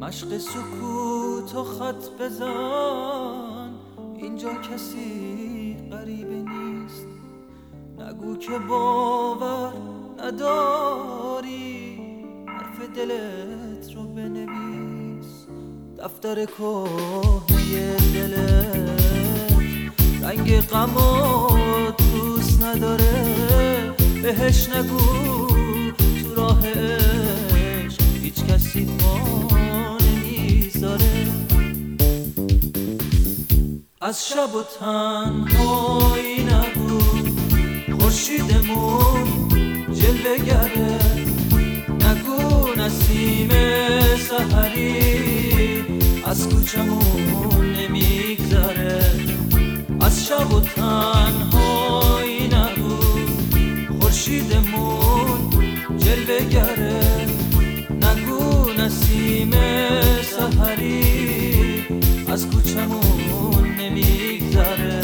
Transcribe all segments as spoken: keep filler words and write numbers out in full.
مشق سکوت و خط بزن، اینجا کسی غریبه نیست. نگو که باور نداری، حرف دلت رو بنویس. دفتر کهنه دلت رنگ غمات دوست نداره، بهش نگو تو راه عشق هیچ کسی پا نمیذاره. از شب و تنهایی نگو، خورشیدمون جلوه گره. نگو نسیم سحری از کوچمون نمیگذره. از شب و تنهایی نگو، خورشیدمون جلوه گره. نگو نسیم سحری از کوچمون نمیگذره.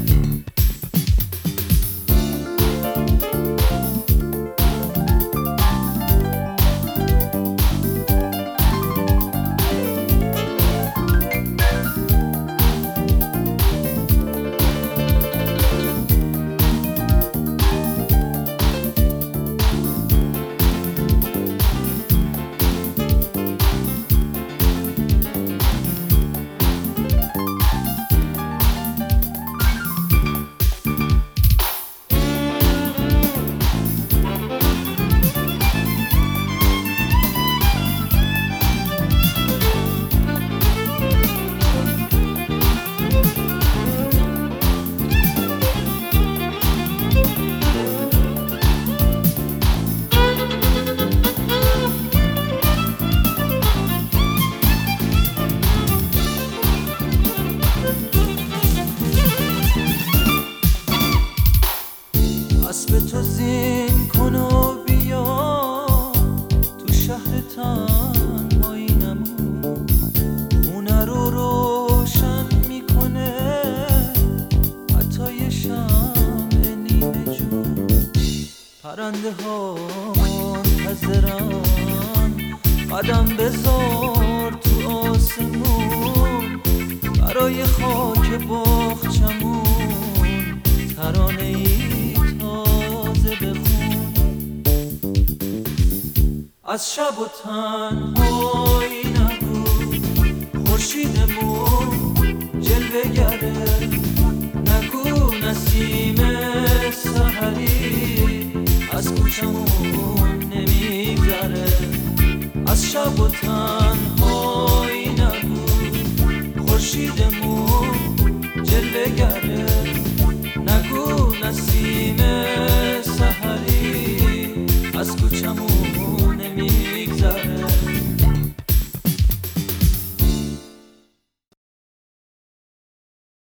اسب تو زین کن و بیا تو شهر تنهایی‌نمون. خونه رو روشن میکنه حتی یه شمع نیمه جون. پرنده ها منتظرن، قدم بذار تو آسمون. برای خاک باغچمون ترانه ای از شب و تنهایی نگو، خورشیدمون جلوه گره. نگو نسیم سحری از کوچمون نمیگذره. از شب و تنهایی نگو، خورشیدمون جلوه گره.